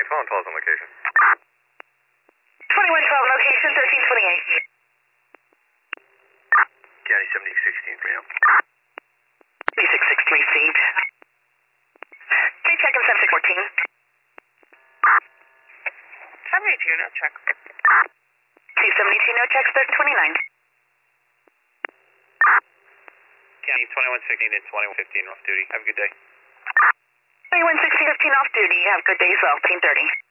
2112 on location. 2112 location, 1328. County 7016 for you. 3663 received. 3 check and 7614. 72, no check. 272, no checks, 1329. County 2116 and 2115 off duty. Have a good day. 2160, 15 off duty. Have a good day as well, 1530.